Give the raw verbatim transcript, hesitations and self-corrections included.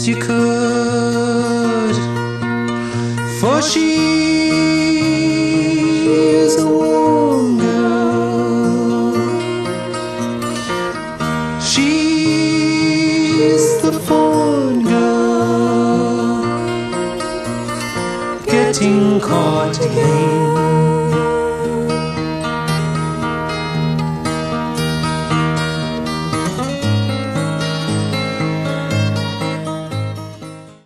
you could, for she is a warm girl. She's the fond girl, getting caught again.